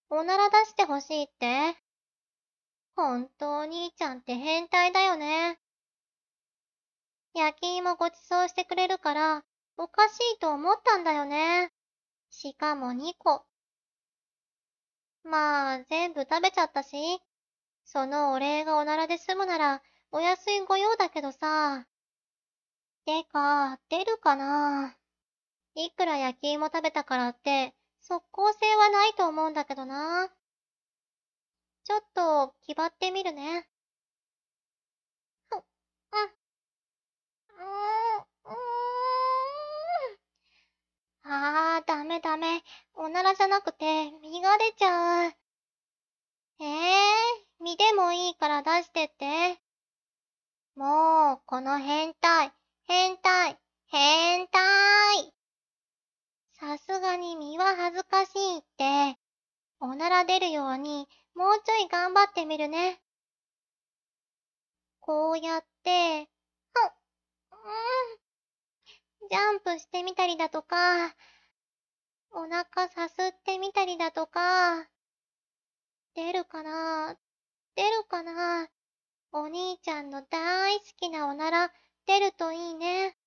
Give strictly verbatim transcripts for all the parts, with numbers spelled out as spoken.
おなら出してほしいって？ほんとお兄ちゃんって変態だよね。焼き芋ごちそうしてくれるから、おかしいと思ったんだよね。しかもにこ。まあ、全部食べちゃったし、そのお礼がおならで済むなら、お安いご用だけどさ。てか、出るかな？いくら焼き芋食べたからって、即効性はないと思うんだけどな。ちょっと、気張ってみるね。ふ、うん、うーん、うーん。あー、ダメダメ。おならじゃなくて、身が出ちゃう。えー、身でもいいから出してって。もう、この変態、変態、変態。さすがに身は恥ずかしいって。おなら出るように、もうちょい頑張ってみるね。こうやって、ふん、うーん、ジャンプしてみたりだとか、お腹さすってみたりだとか、出るかな？出るかな？お兄ちゃんの大好きなおなら、出るといいね。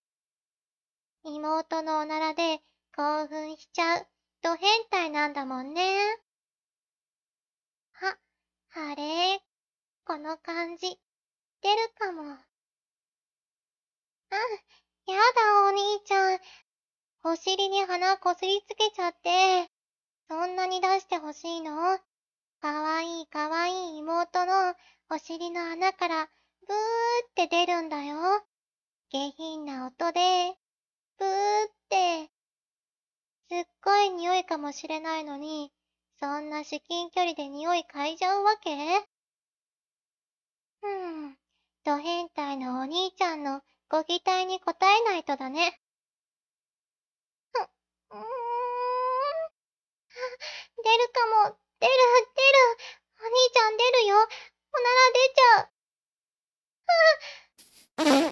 妹のおならで興奮しちゃう、ド変態なんだもんね。は、あれ？この感じ、出るかも。うん、やだお兄ちゃん。お尻に鼻こすりつけちゃって、そんなに出してほしいの？かわいいかわいい妹のお尻の穴からブーって出るんだよ。下品な音で、ブーって、すっごい匂いかもしれないのに、そんな至近距離で匂い嗅いじゃうわけ？うーん、ド変態のお兄ちゃんのご期待に応えないとだね。ふん、うーん、出るかも、出る、出る。お兄ちゃん出るよ。おなら出ちゃう。はぁ、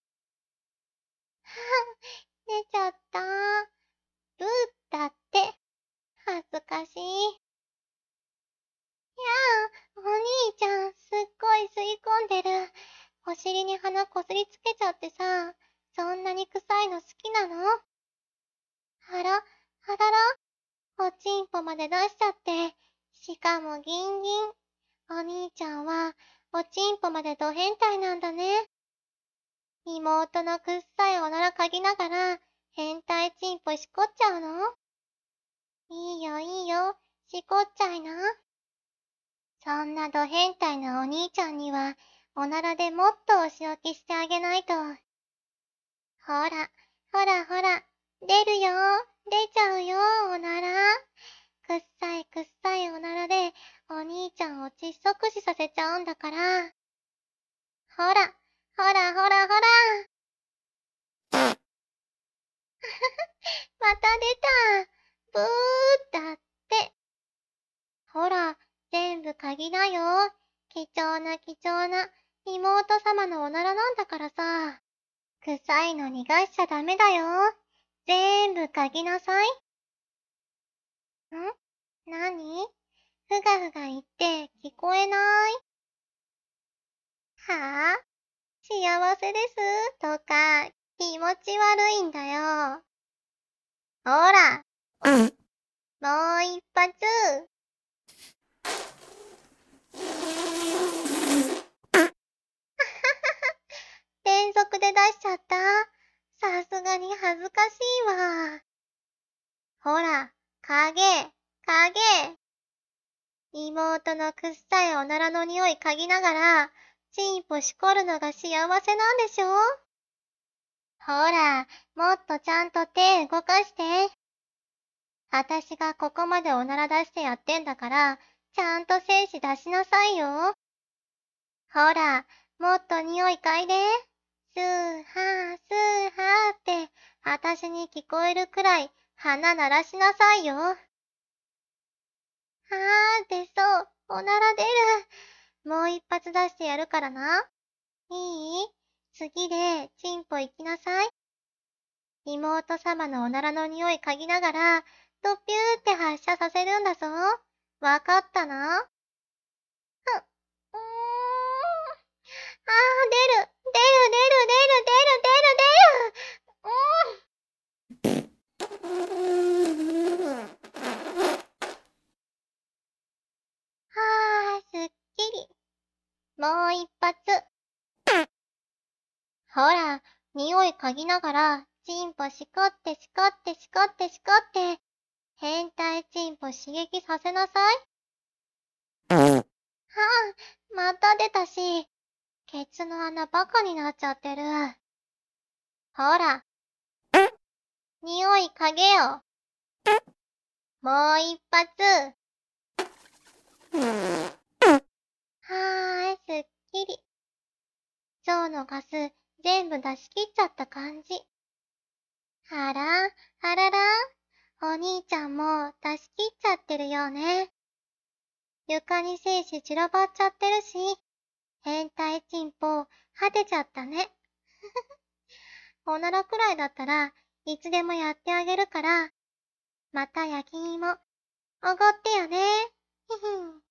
出ちゃった。ブーだって。恥ずかしい。やあ、お兄ちゃん、すっごい吸い込んでる。お尻に鼻こすりつけちゃってさ、そんなに臭いの好きなの？あら、あらら、おちんぽまで出しちゃって、しかもギンギン。お兄ちゃんは、おちんぽまでド変態なんだね。妹のくっさいおなら嗅ぎながら、変態チンポしこっちゃうの？いいよいいよ、しこっちゃいな。そんなド変態なお兄ちゃんには、おならでもっとお仕置きしてあげないと。ほら、ほらほら、出るよ、出ちゃうよ、おなら。くっさいくっさいおならで、お兄ちゃんを窒息死させちゃうんだから。ほら、ほらほらほら。また出た。ブーだって。ほら、全部鍵だよ。貴重な貴重な妹様のおならなんだからさ。臭いの逃がしちゃダメだよ。全部鍵なさい。ん？なに？ふがふが言って聞こえない？はぁ？幸せですとか気持ち悪いんだよ。ほら、もう一発。連続で出しちゃった。さすがに恥ずかしいわ。ほら、影、影。妹のくっさいおならの匂い嗅ぎながら、チンポしこるのが幸せなんでしょ？ほら、もっとちゃんと手動かして。あたしがここまでおなら出してやってんだから、ちゃんと精子出しなさいよ。ほら、もっと匂い嗅いで。スーハー、スーハーって、あたしに聞こえるくらい、鼻鳴らしなさいよ。あー、出そう。おなら出る。もう一発出してやるからな。いい？次で、チンポ行きなさい。妹様のおならの匂い嗅ぎながら、ドピューって発射させるんだぞ。 わかったな。ふ、うーん。あー、出る、出る、出る、出る、出る、出る、出る、出る、うーん。はー、すっきり。もう一発。ほら、匂い嗅ぎながら、チンポしこってしこってしこってしこって、変態チンポ刺激させなさい。はあ、また出たし、ケツの穴バカになっちゃってる。ほら、匂い嗅げよ。もう一発。はーい、すっきり。腸のガス全部出し切っちゃった感じ。あら、あらら、お兄ちゃんも出し切っちゃってるよね。床に精子散らばっちゃってるし、変態チンポ果てちゃったね。おならくらいだったらいつでもやってあげるから、また焼き芋おごってよね。ひひん。